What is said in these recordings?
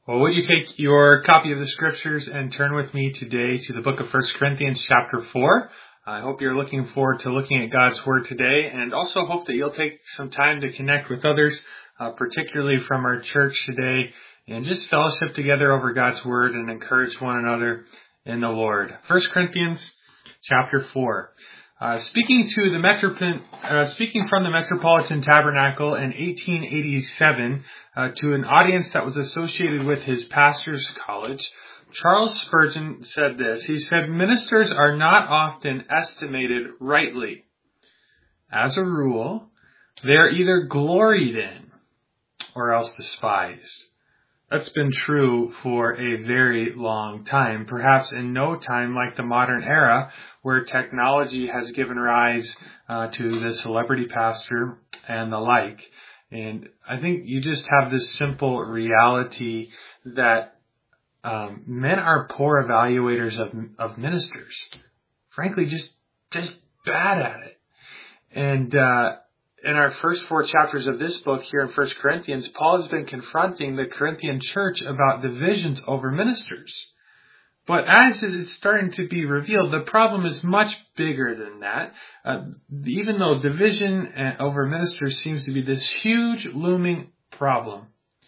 Well, would you take your copy of the scriptures and turn with me today to the book of 1 Corinthians chapter 4. I hope you're looking forward to looking at God's Word today, and also hope that you'll take some time to connect with others, particularly from our church today, and just fellowship together over God's Word and encourage one another in the Lord. 1 Corinthians chapter 4. Speaking from the Metropolitan Tabernacle in 1887 to an audience that was associated with his pastor's college, Charles Spurgeon said this. He said, "Ministers are not often estimated rightly. As a rule, they are either gloried in or else despised." That's been true for a very long time, perhaps in no time like the modern era where technology has given rise to the celebrity pastor and the like. And I think you just have this simple reality that men are poor evaluators of ministers. Frankly, just bad at it. And in our first 4 chapters of this book here in 1 Corinthians, Paul has been confronting the Corinthian church about divisions over ministers. But as it is starting to be revealed, the problem is much bigger than that. Even though division over ministers seems to be this huge looming problem,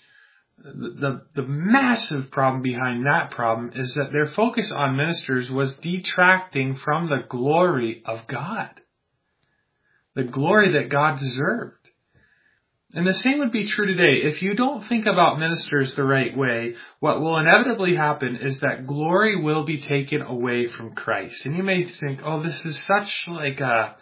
the massive problem behind that problem is that their focus on ministers was detracting from the glory of God. The glory that God deserved. And the same would be true today. If you don't think about ministers the right way, what will inevitably happen is that glory will be taken away from Christ. And you may think, oh, this is such like a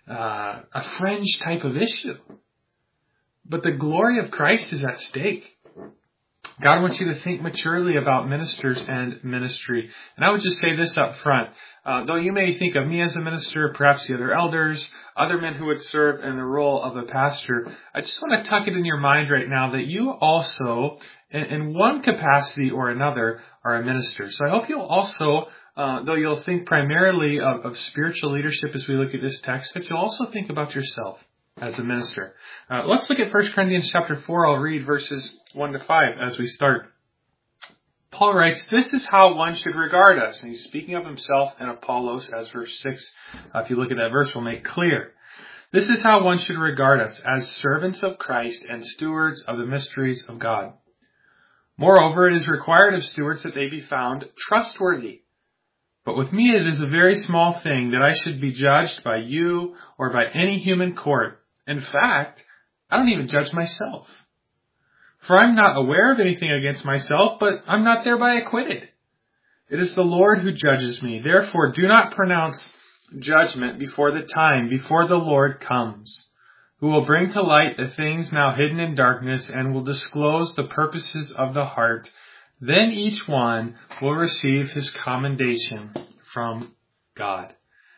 fringe type of issue. But the glory of Christ is at stake. God wants you to think maturely about ministers and ministry. And I would just say this up front. Though you may think of me as a minister, perhaps the other elders, other men who would serve in the role of a pastor, I just want to tuck it in your mind right now that you also, in one capacity or another, are a minister. So I hope you'll also, though you'll think primarily of spiritual leadership as we look at this text, that you'll also think about yourself as a minister. Let's look at 1 Corinthians chapter 4. I'll read verses 1 to 5 as we start. Paul writes, "This is how one should regard us." And he's speaking of himself and Apollos, as verse 6, if you look at that verse, will make clear. "This is how one should regard us, as servants of Christ and stewards of the mysteries of God. Moreover, it is required of stewards that they be found trustworthy. But with me it is a very small thing that I should be judged by you or by any human court. In fact, I don't even judge myself. For I'm not aware of anything against myself, but I'm not thereby acquitted. It is the Lord who judges me. Therefore, do not pronounce judgment before the Lord comes, who will bring to light the things now hidden in darkness and will disclose the purposes of the heart. Then each one will receive his commendation from God."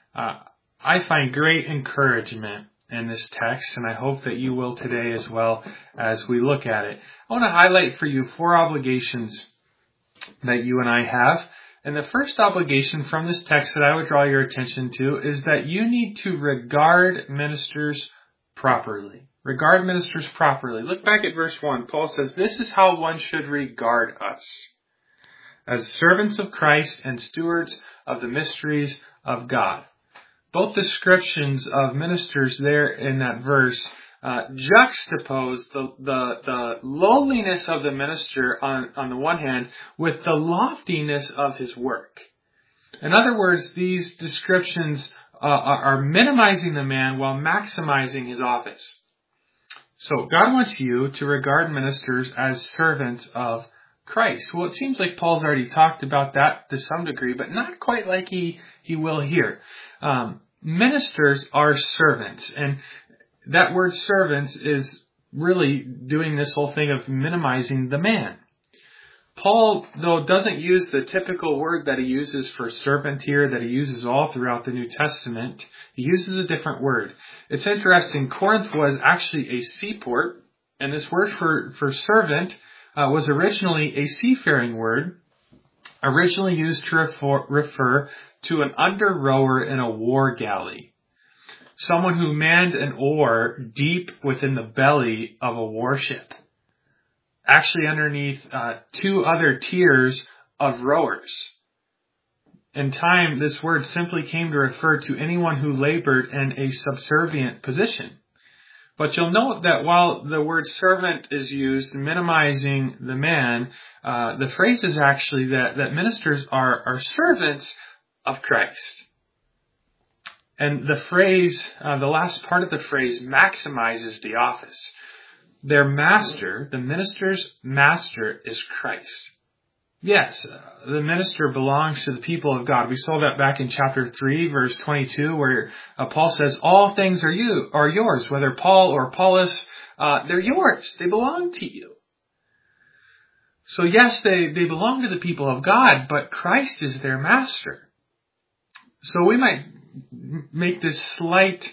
I find great encouragement in this text, and I hope that you will today as well as we look at it. I want to highlight for you 4 obligations that you and I have. And the first obligation from this text that I would draw your attention to is that you need to regard ministers properly. Regard ministers properly. Look back at verse 1. Paul says, "This is how one should regard us, as servants of Christ and stewards of the mysteries of God." Both descriptions of ministers there in that verse juxtapose the lowliness of the minister on the one hand with the loftiness of his work. In other words, these descriptions are minimizing the man while maximizing his office. So God wants you to regard ministers as servants of Christ. Well, it seems like Paul's already talked about that to some degree, but not quite like he will here. Ministers are servants, and that word servants is really doing this whole thing of minimizing the man. Paul, though, doesn't use the typical word that he uses for servant here, that he uses all throughout the New Testament. He uses a different word. It's interesting. Corinth was actually a seaport, and this word for servant was originally a seafaring word, originally used to refer to an under-rower in a war galley, someone who manned an oar deep within the belly of a warship. actually underneath two other tiers of rowers. In time, this word simply came to refer to anyone who labored in a subservient position. But you'll note that while the word servant is used, minimizing the man, the phrase is actually that ministers are servants of Christ. And the phrase, the last part of the phrase, maximizes the office. Their master, the minister's master, is Christ. Yes, the minister belongs to the people of God. We saw that back in chapter 3, verse 22, where Paul says, all things are yours, whether Paul or Apollos, they're yours. They belong to you. So yes, they belong to the people of God, but Christ is their master. So we might make this slight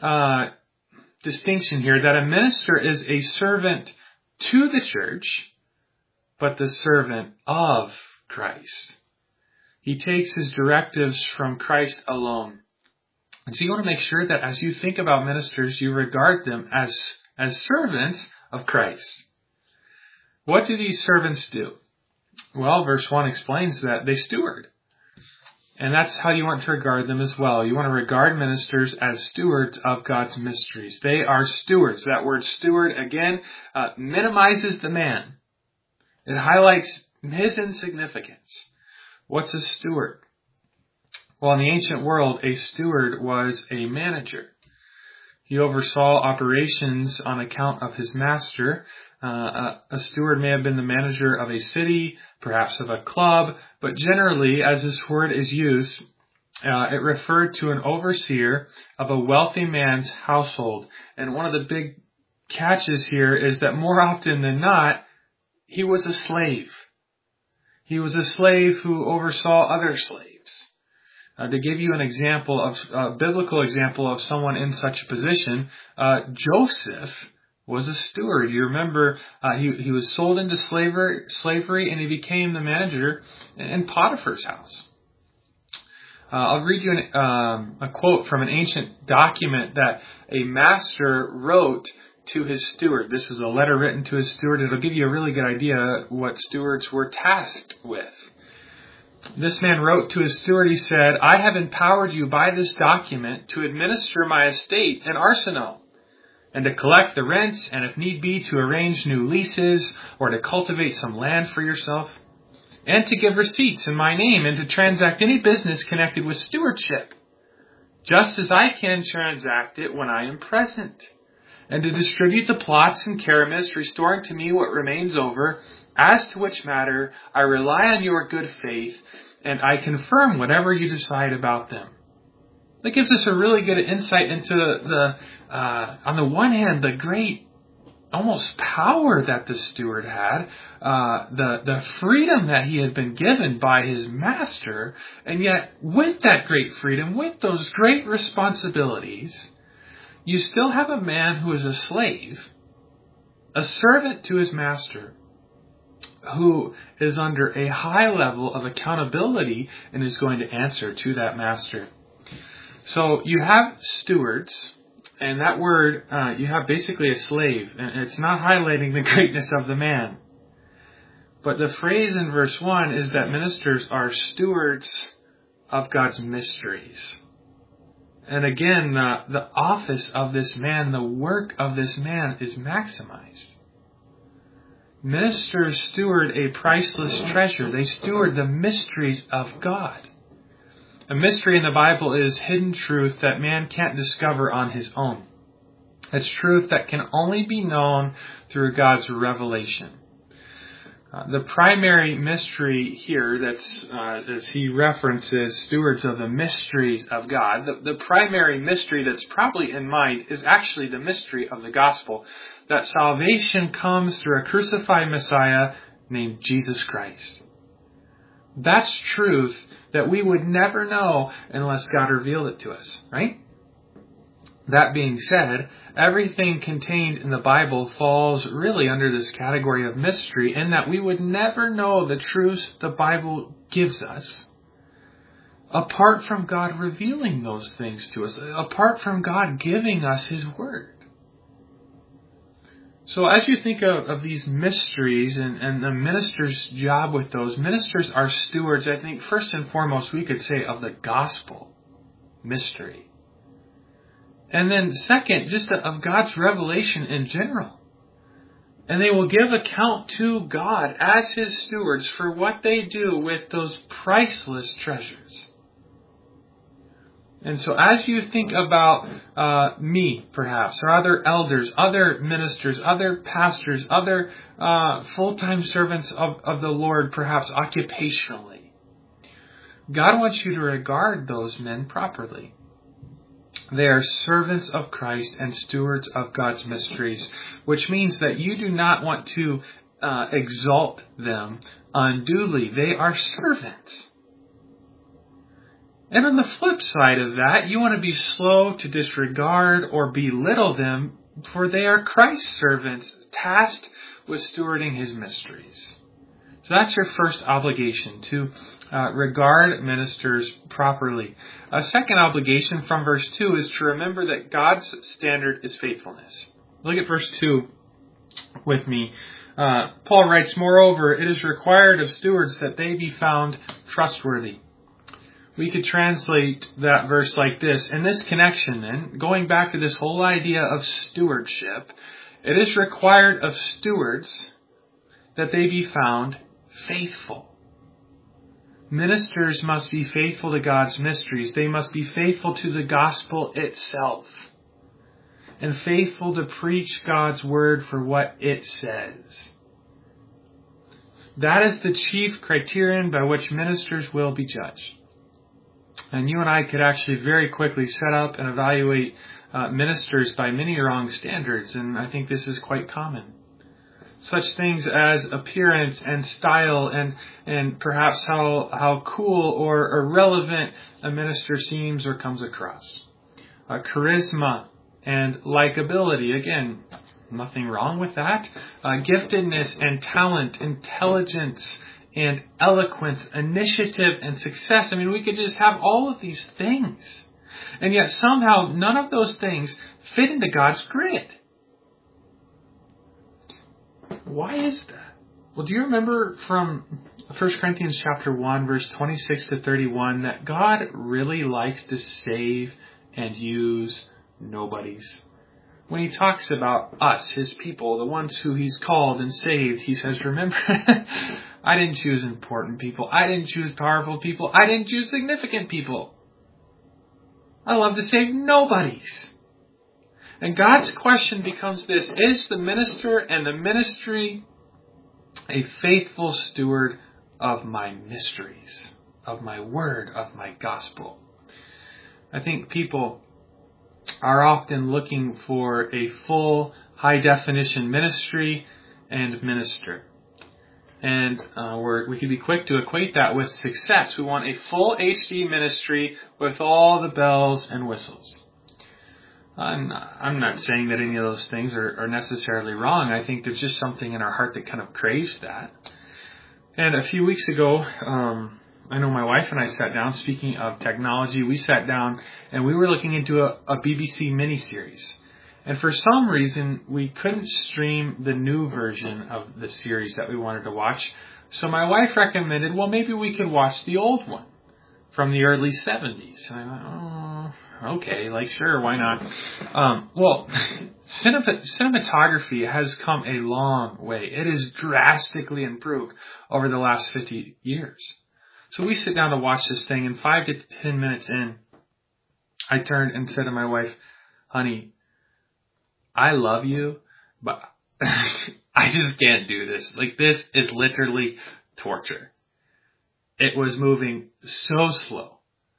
distinction here that a minister is a servant to the church, but the servant of Christ. He takes his directives from Christ alone. And so you want to make sure that as you think about ministers, you regard them as servants of Christ. What do these servants do? Well, verse 1 explains that they steward. And that's how you want to regard them as well. You want to regard ministers as stewards of God's mysteries. They are stewards. That word steward, again, minimizes the man. It highlights his insignificance. What's a steward? Well, in the ancient world, a steward was a manager. He oversaw operations on account of his master. A steward may have been the manager of a city, perhaps of a club, but generally, as this word is used, it referred to an overseer of a wealthy man's household. And one of the big catches here is that more often than not, he was a slave. He was a slave who oversaw other slaves. To give you an example of a biblical example of someone in such a position, Joseph was a steward. You remember he was sold into slavery, and he became the manager in Potiphar's house. I'll read you a quote from an ancient document that a master wrote to his steward. This is a letter written to his steward. It'll give you a really good idea what stewards were tasked with. This man wrote to his steward, he said, I have empowered you by this document to administer my estate and arsenal, and to collect the rents, and if need be, to arrange new leases, or to cultivate some land for yourself, and to give receipts in my name, and to transact any business connected with stewardship, just as I can transact it when I am present, and to distribute the plots and keramists, restoring to me what remains over, as to which matter I rely on your good faith, and I confirm whatever you decide about them. That gives us a really good insight into on the one hand, the great almost power that the steward had, the freedom that he had been given by his master, and yet with that great freedom, with those great responsibilities, you still have a man who is a slave, a servant to his master, who is under a high level of accountability and is going to answer to that master. So you have stewards, and that word, you have basically a slave, and it's not highlighting the greatness of the man. But the phrase in verse 1 is that ministers are stewards of God's mysteries. And again, the office of this man, the work of this man is maximized. Ministers steward a priceless treasure. They steward the mysteries of God. A mystery in the Bible is hidden truth that man can't discover on his own. It's truth that can only be known through God's revelation. The primary mystery here, that's as he references stewards of the mysteries of God, the primary mystery that's probably in mind is actually the mystery of the gospel, that salvation comes through a crucified Messiah named Jesus Christ. That's truth that we would never know unless God revealed it to us, right? That being said, everything contained in the Bible falls really under this category of mystery, in that we would never know the truths the Bible gives us apart from God revealing those things to us, apart from God giving us His Word. So as you think of these mysteries and the minister's job with those, ministers are stewards, I think, first and foremost, we could say, of the gospel mystery. And then second, just of God's revelation in general. And they will give account to God as His stewards for what they do with those priceless treasures. And so as you think about me, perhaps, or other elders, other ministers, other pastors, other full-time servants of the Lord, perhaps occupationally, God wants you to regard those men properly. They are servants of Christ and stewards of God's mysteries, which means that you do not want to exalt them unduly. They are servants. And on the flip side of that, you want to be slow to disregard or belittle them, for they are Christ's servants, tasked with stewarding His mysteries. So that's your first obligation, to regard ministers properly. A second obligation from verse 2 is to remember that God's standard is faithfulness. Look at verse 2 with me. Paul writes, "Moreover, it is required of stewards that they be found trustworthy." We could translate that verse like this. In this connection, then, going back to this whole idea of stewardship, it is required of stewards that they be found faithful. Ministers must be faithful to God's mysteries. They must be faithful to the gospel itself, and faithful to preach God's word for what it says. That is the chief criterion by which ministers will be judged. And you and I could actually very quickly set up and evaluate ministers by many wrong standards, and I think this is quite common. Such things as appearance and style and perhaps how cool or relevant a minister seems or comes across. Charisma and likability, again, nothing wrong with that. Giftedness and talent, intelligence and eloquence, initiative and success. I mean, we could just have all of these things. And yet somehow none of those things fit into God's grid. Why is that? Well, do you remember from 1 Corinthians chapter 1, verse 26 to 31, that God really likes to save and use nobodies? When He talks about us, His people, the ones who He's called and saved, He says, remember, I didn't choose important people. I didn't choose powerful people. I didn't choose significant people. I love to save nobodies. And God's question becomes this: is the minister and the ministry a faithful steward of my mysteries, of my word, of my gospel? I think people are often looking for a full, high-definition ministry and minister. And we could be quick to equate that with success. We want a full HD ministry with all the bells and whistles. I'm not saying that any of those things are necessarily wrong. I think there's just something in our heart that kind of craves that. And a few weeks ago, I know my wife and I sat down, speaking of technology, we sat down and we were looking into a BBC miniseries. And for some reason, we couldn't stream the new version of the series that we wanted to watch. So my wife recommended, well, maybe we could watch the old one from the early 70s. And I thought, okay, sure, why not? Well, cinematography has come a long way. It has drastically improved over the last 50 years. So we sit down to watch this thing, and 5 to 10 minutes in, I turned and said to my wife, honey, I love you, but I just can't do this. This is literally torture. It was moving so slow.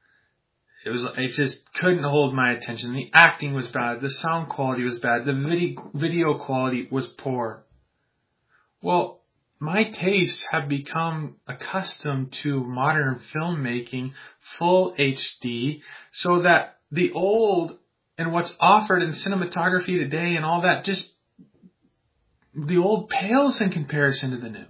It just couldn't hold my attention. The acting was bad. The sound quality was bad. The video quality was poor. Well, my tastes have become accustomed to modern filmmaking, full HD, so that the old and what's offered in cinematography today and all that, just the old pales in comparison to the new.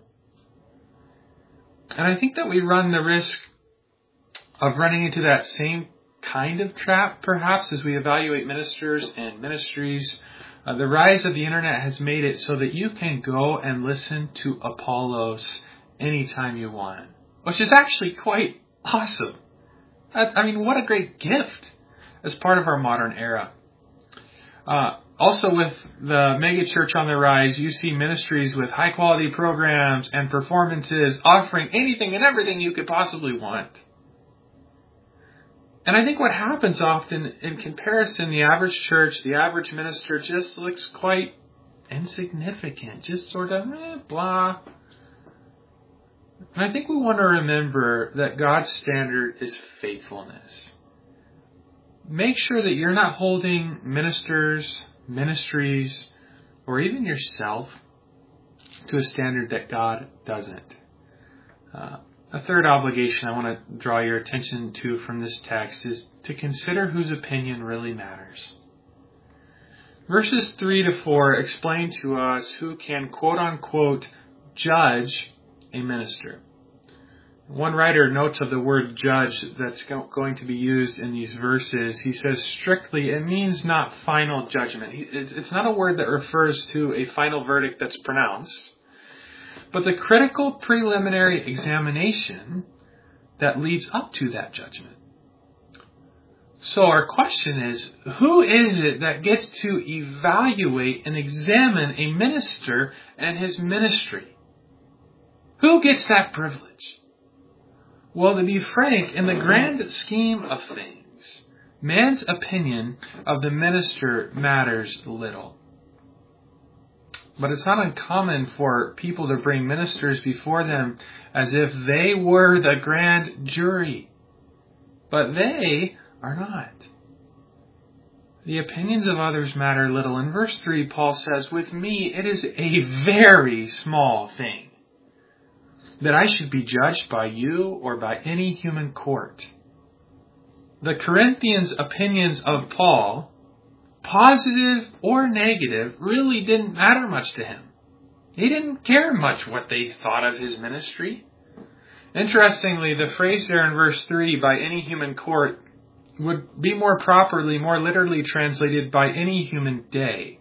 And I think that we run the risk of running into that same kind of trap, perhaps, as we evaluate ministers and ministries The rise of the internet has made it so that you can go and listen to Apollos anytime you want, which is actually quite awesome. I mean, what a great gift as part of our modern era. Also, with the megachurch on the rise, you see ministries with high-quality programs and performances offering anything and everything you could possibly want. And I think what happens often in comparison, the average church, the average minister just looks quite insignificant, just sort of blah. And I think we want to remember that God's standard is faithfulness. Make sure that you're not holding ministers, ministries, or even yourself to a standard that God doesn't. A third obligation I want to draw your attention to from this text is to consider whose opinion really matters. Verses 3 to 4 explain to us who can quote-unquote judge a minister. One writer notes of the word judge that's going to be used in these verses. He says strictly, it means not final judgment. It's not a word that refers to a final verdict that's pronounced, but the critical preliminary examination that leads up to that judgment. So our question is, who is it that gets to evaluate and examine a minister and his ministry? Who gets that privilege? Well, to be frank, in the grand scheme of things, man's opinion of the minister matters little. But it's not uncommon for people to bring ministers before them as if they were the grand jury. But they are not. The opinions of others matter little. In verse 3, Paul says, with me, it is a very small thing that I should be judged by you or by any human court. The Corinthians' opinions of Paul, positive or negative, really didn't matter much to him. He didn't care much what they thought of his ministry. Interestingly, the phrase there in verse 3, by any human court, would be more properly, more literally translated by any human day.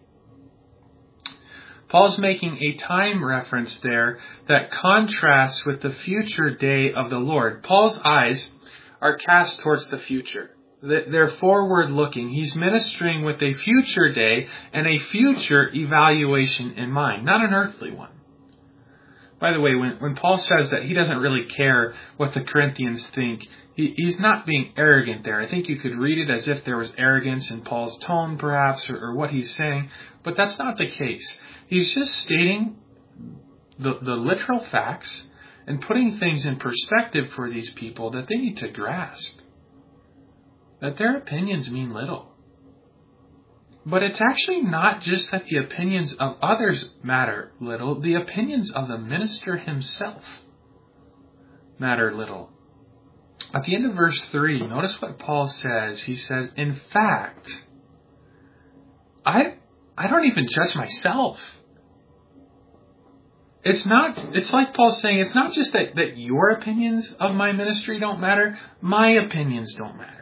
Paul's making a time reference there that contrasts with the future day of the Lord. Paul's eyes are cast towards the future. They're forward-looking. He's ministering with a future day and a future evaluation in mind, not an earthly one. By the way, when Paul says that he doesn't really care what the Corinthians think, he's not being arrogant there. I think you could read it as if there was arrogance in Paul's tone, perhaps, or what he's saying, but that's not the case. He's just stating the literal facts and putting things in perspective for these people that they need to grasp. That their opinions mean little. But it's actually not just that the opinions of others matter little. The opinions of the minister himself matter little. At the end of verse 3, notice what Paul says. He says, in fact, I don't even judge myself. It's like Paul saying, it's not just that your opinions of my ministry don't matter, my opinions don't matter.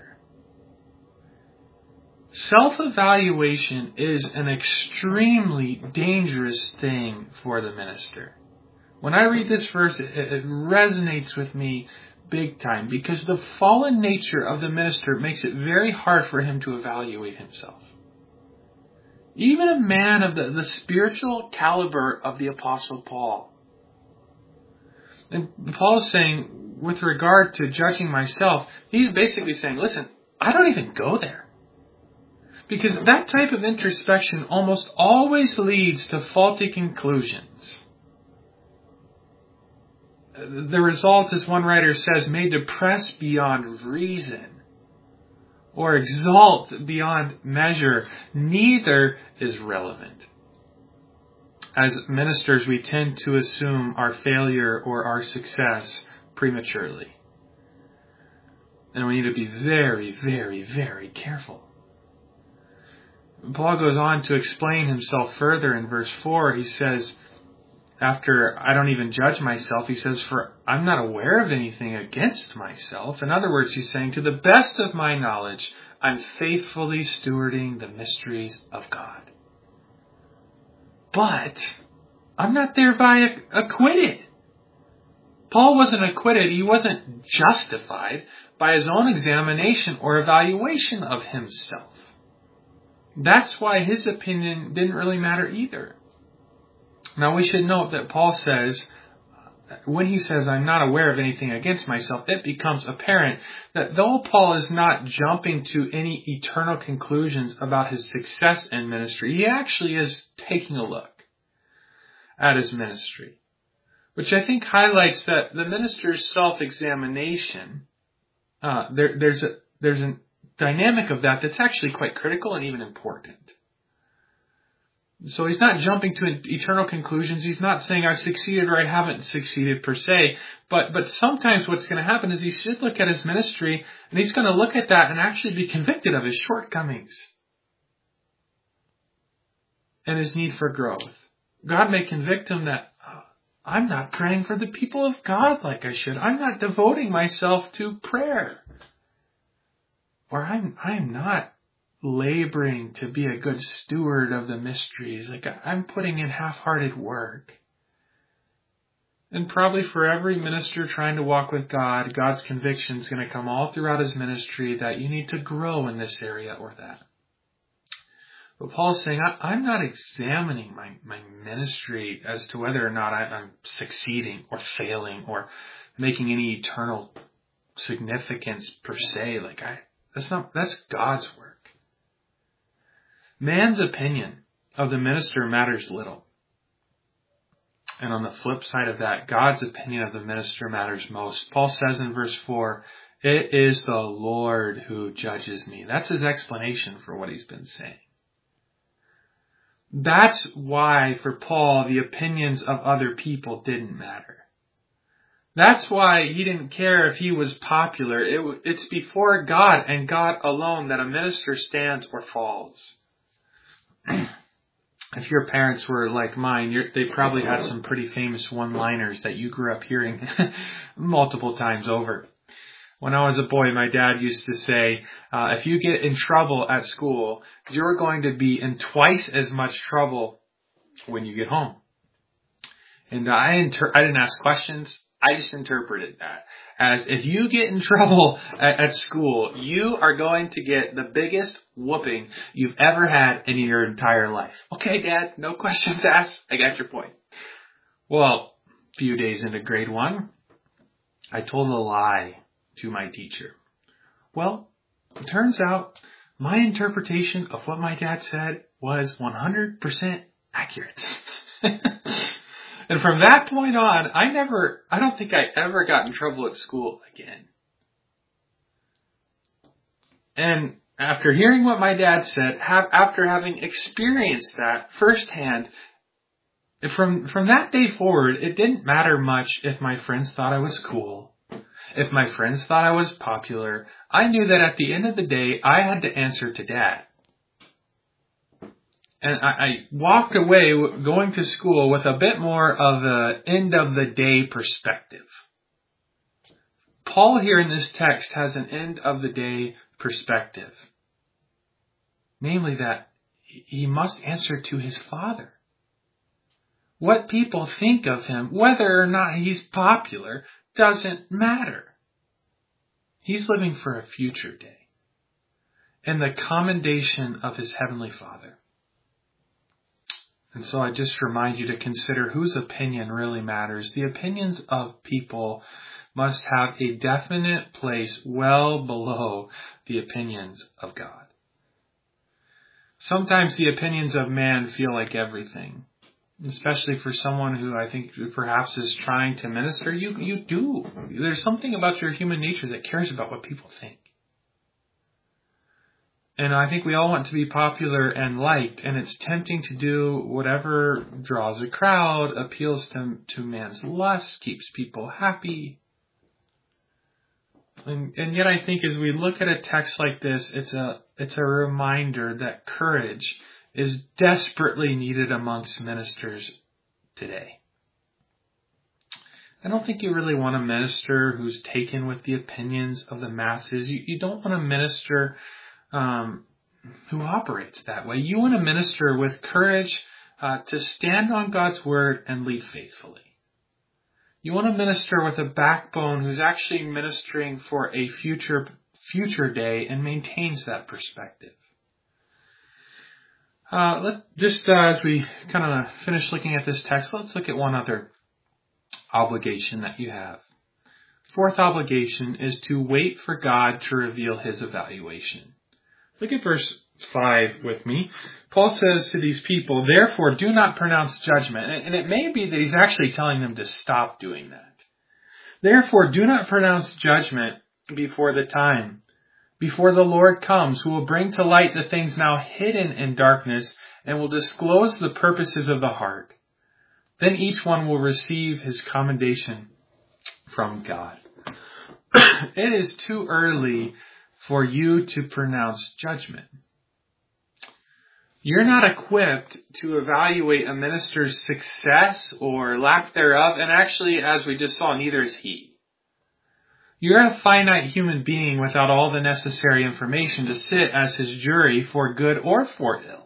Self-evaluation is an extremely dangerous thing for the minister. When I read this verse, it resonates with me big time because the fallen nature of the minister makes it very hard for him to evaluate himself. Even a man of the spiritual caliber of the Apostle Paul. And Paul is saying, with regard to judging myself, he's basically saying, listen, I don't even go there. Because that type of introspection almost always leads to faulty conclusions. The result, as one writer says, may depress beyond reason or exalt beyond measure. Neither is relevant. As ministers, we tend to assume our failure or our success prematurely. And we need to be very, very, very careful. Paul goes on to explain himself further in verse 4. He says, after I don't even judge myself, he says, for I'm not aware of anything against myself. In other words, he's saying, to the best of my knowledge, I'm faithfully stewarding the mysteries of God. But I'm not thereby acquitted. Paul wasn't acquitted. He wasn't justified by his own examination or evaluation of himself. That's why his opinion didn't really matter either. Now we should note that Paul says, when he says, I'm not aware of anything against myself, it becomes apparent that though Paul is not jumping to any eternal conclusions about his success in ministry, he actually is taking a look at his ministry, which I think highlights that the minister's self-examination, there's a dynamic of that's actually quite critical and even important. So he's not jumping to eternal conclusions. He's not saying I've succeeded or I haven't succeeded per se. But sometimes what's going to happen is he should look at his ministry and he's going to look at that and actually be convicted of his shortcomings and his need for growth. God may convict him that I'm not praying for the people of God like I should. I'm not devoting myself to prayer. Or I'm not laboring to be a good steward of the mysteries. Like I'm putting in half-hearted work. And probably for every minister trying to walk with God, God's conviction is going to come all throughout his ministry that you need to grow in this area or that. But Paul's saying, I'm not examining my ministry as to whether or not I'm succeeding or failing or making any eternal significance per se. That's God's work. Man's opinion of the minister matters little. And on the flip side of that, God's opinion of the minister matters most. Paul says in verse 4, it is the Lord who judges me. That's his explanation for what he's been saying. That's why for Paul, the opinions of other people didn't matter. That's why he didn't care if he was popular. It's before God and God alone that a minister stands or falls. If your parents were like mine, they probably had some pretty famous one-liners that you grew up hearing multiple times over. When I was a boy, my dad used to say, if you get in trouble at school, you're going to be in twice as much trouble when you get home. And I didn't ask questions. I just interpreted that as if you get in trouble at school, you are going to get the biggest whooping you've ever had in your entire life. Okay, Dad, no questions asked. I got your point. Well, a few days into grade 1, I told a lie to my teacher. Well, it turns out my interpretation of what my dad said was 100% accurate. And from that point on, I don't think I ever got in trouble at school again. And after hearing what my dad said, after having experienced that firsthand, from that day forward, it didn't matter much if my friends thought I was cool. If my friends thought I was popular, I knew that at the end of the day, I had to answer to Dad. And I walked away going to school with a bit more of an end of the day perspective. Paul here in this text has an end of the day perspective. Namely that he must answer to his Father. What people think of him, whether or not he's popular, doesn't matter. He's living for a future day and the commendation of his Heavenly Father. And so I just remind you to consider whose opinion really matters. The opinions of people must have a definite place well below the opinions of God. Sometimes the opinions of man feel like everything, especially for someone who I think perhaps is trying to minister. You do. There's something about your human nature that cares about what people think. And I think we all want to be popular and liked, and it's tempting to do whatever draws a crowd, appeals to man's lust, keeps people happy. And yet I think as we look at a text like this, it's a reminder that courage is desperately needed amongst ministers today. I don't think you really want a minister who's taken with the opinions of the masses. You don't want a minister who operates that way. You want to minister with courage to stand on God's word and lead faithfully. You want to minister with a backbone who's actually ministering for a future day and maintains that perspective. As we kind of finish looking at this text, let's look at one other obligation that you have. Fourth obligation is to wait for God to reveal his evaluation. Look at verse 5 with me. Paul says to these people, therefore do not pronounce judgment. And it may be that he's actually telling them to stop doing that. Therefore do not pronounce judgment before the time, before the Lord comes, who will bring to light the things now hidden in darkness and will disclose the purposes of the heart. Then each one will receive his commendation from God. It is too early for you to pronounce judgment. You're not equipped to evaluate a minister's success or lack thereof, and actually, as we just saw, neither is he. You're a finite human being without all the necessary information to sit as his jury for good or for ill.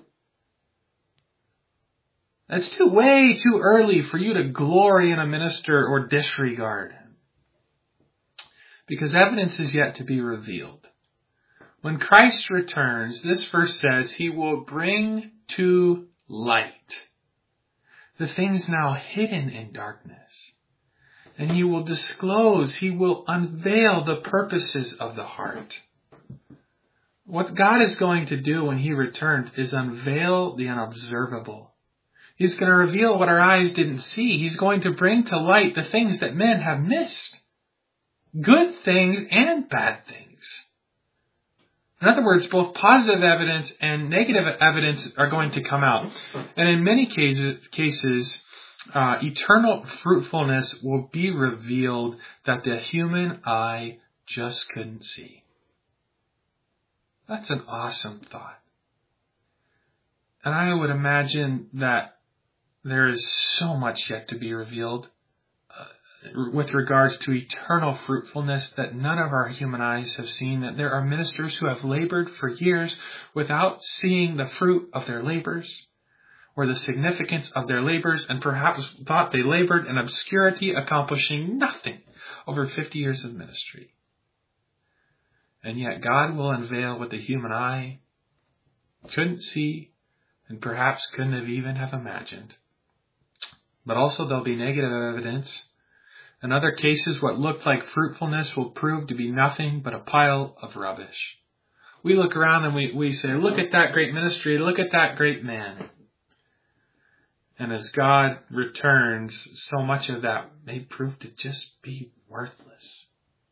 It's way too early for you to glory in a minister or disregard him, because evidence is yet to be revealed. When Christ returns, this verse says he will bring to light the things now hidden in darkness. And he will disclose, he will unveil the purposes of the heart. What God is going to do when he returns is unveil the unobservable. He's going to reveal what our eyes didn't see. He's going to bring to light the things that men have missed. Good things and bad things. In other words, both positive evidence and negative evidence are going to come out. And in many cases, eternal fruitfulness will be revealed that the human eye just couldn't see. That's an awesome thought. And I would imagine that there is so much yet to be revealed with regards to eternal fruitfulness that none of our human eyes have seen, that there are ministers who have labored for years without seeing the fruit of their labors or the significance of their labors, and perhaps thought they labored in obscurity, accomplishing nothing over 50 years of ministry. And yet God will unveil what the human eye couldn't see and perhaps couldn't have even have imagined. But also there'll be negative evidence. In other cases, what looked like fruitfulness will prove to be nothing but a pile of rubbish. We look around and we say, look at that great ministry, look at that great man. And as God returns, so much of that may prove to just be worthless.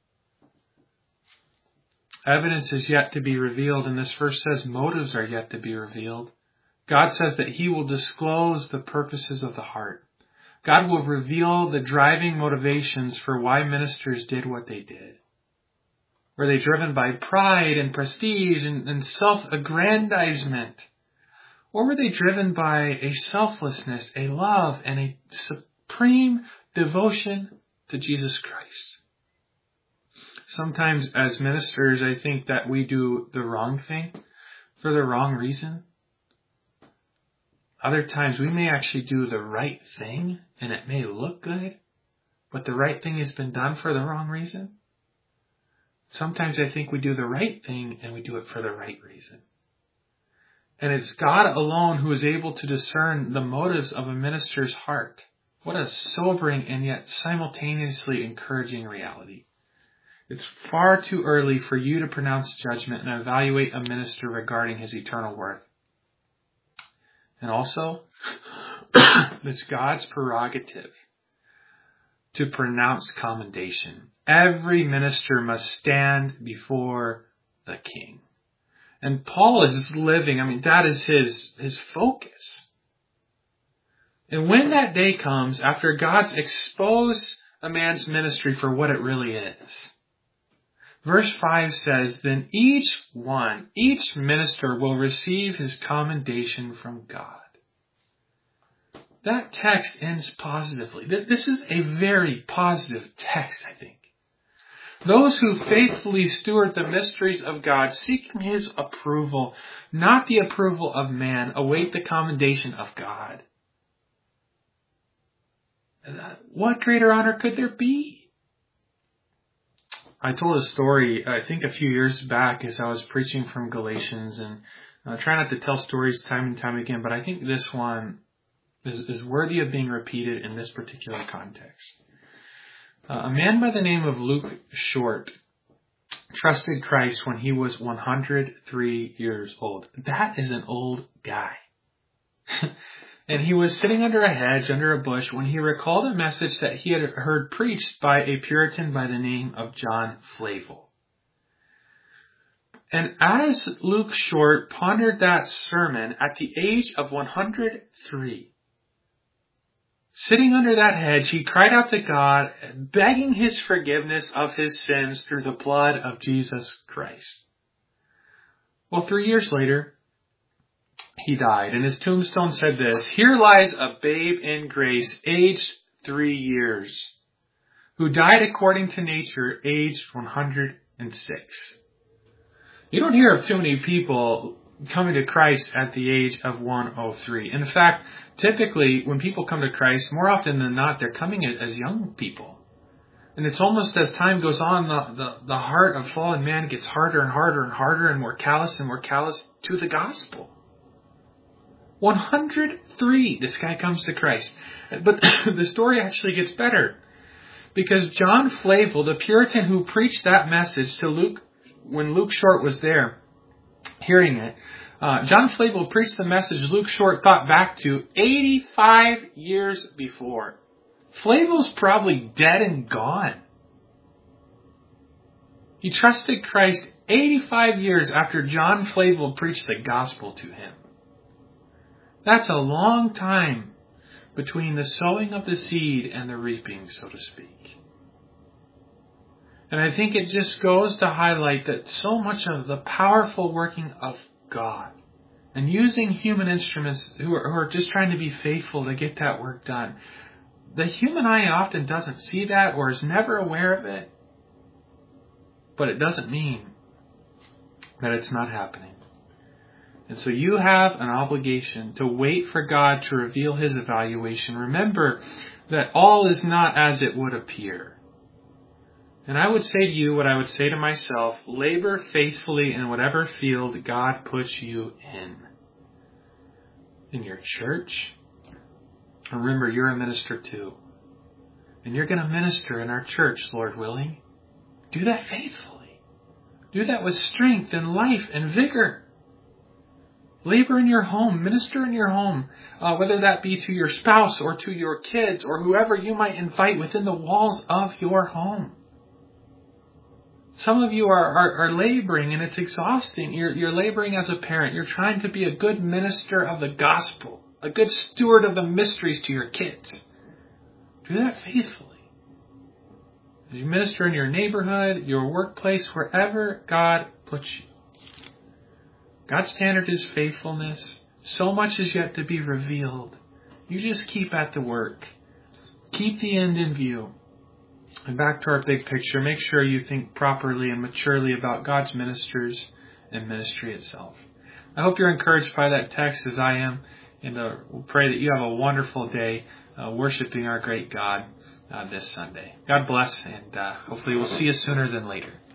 Evidence is yet to be revealed, and this verse says motives are yet to be revealed. God says that he will disclose the purposes of the heart. God will reveal the driving motivations for why ministers did what they did. Were they driven by pride and prestige and self-aggrandizement? Or were they driven by a selflessness, a love, and a supreme devotion to Jesus Christ? Sometimes as ministers, I think that we do the wrong thing for the wrong reason. Other times we may actually do the right thing and it may look good, but the right thing has been done for the wrong reason. Sometimes I think we do the right thing and we do it for the right reason. And it's God alone who is able to discern the motives of a minister's heart. What a sobering and yet simultaneously encouraging reality. It's far too early for you to pronounce judgment and evaluate a minister regarding his eternal worth. And also, it's God's prerogative to pronounce commendation. Every minister must stand before the king. And Paul is living, that is his focus. And when that day comes, after God's exposed a man's ministry for what it really is, verse 5 says, then each minister will receive his commendation from God. That text ends positively. This is a very positive text, I think. Those who faithfully steward the mysteries of God, seeking His approval, not the approval of man, await the commendation of God. What greater honor could there be? I told a story, I think a few years back, as I was preaching from Galatians, and I try not to tell stories time and time again, but I think this one is worthy of being repeated in this particular context. A man by the name of Luke Short trusted Christ when he was 103 years old. That is an old guy. And he was sitting under a hedge, under a bush, when he recalled a message that he had heard preached by a Puritan by the name of John Flavel. And as Luke Short pondered that sermon at the age of 103, sitting under that hedge, he cried out to God, begging His forgiveness of his sins through the blood of Jesus Christ. Well, 3 years later, he died, and his tombstone said this: "Here lies a babe in grace, aged 3 years, who died according to nature, aged 106. You don't hear of too many people coming to Christ at the age of 103. In fact, typically, when people come to Christ, more often than not, they're coming as young people. And it's almost as time goes on, the heart of fallen man gets harder and harder and harder and more callous to the gospel. 103, this guy comes to Christ. But the story actually gets better. Because John Flavel, the Puritan who preached that message to Luke, when Luke Short was there, hearing it, John Flavel preached the message Luke Short thought back to 85 years before. Flavel's probably dead and gone. He trusted Christ 85 years after John Flavel preached the gospel to him. That's a long time between the sowing of the seed and the reaping, so to speak. And I think it just goes to highlight that so much of the powerful working of God and using human instruments who are just trying to be faithful to get that work done, the human eye often doesn't see that or is never aware of it. But it doesn't mean that it's not happening. And so you have an obligation to wait for God to reveal His evaluation. Remember that all is not as it would appear. And I would say to you what I would say to myself: labor faithfully in whatever field God puts you in. In your church. Remember, you're a minister too. And you're going to minister in our church, Lord willing. Do that faithfully. Do that with strength and life and vigor. Labor in your home, minister in your home, whether that be to your spouse or to your kids or whoever you might invite within the walls of your home. Some of you are laboring and it's exhausting. You're laboring as a parent. You're trying to be a good minister of the gospel, a good steward of the mysteries to your kids. Do that faithfully. As you minister in your neighborhood, your workplace, wherever God puts you. God's standard is faithfulness. So much is yet to be revealed. You just keep at the work. Keep the end in view. And back to our big picture, make sure you think properly and maturely about God's ministers and ministry itself. I hope you're encouraged by that text as I am, and we'll pray that you have a wonderful day worshiping our great God this Sunday. God bless, and hopefully we'll see you sooner than later.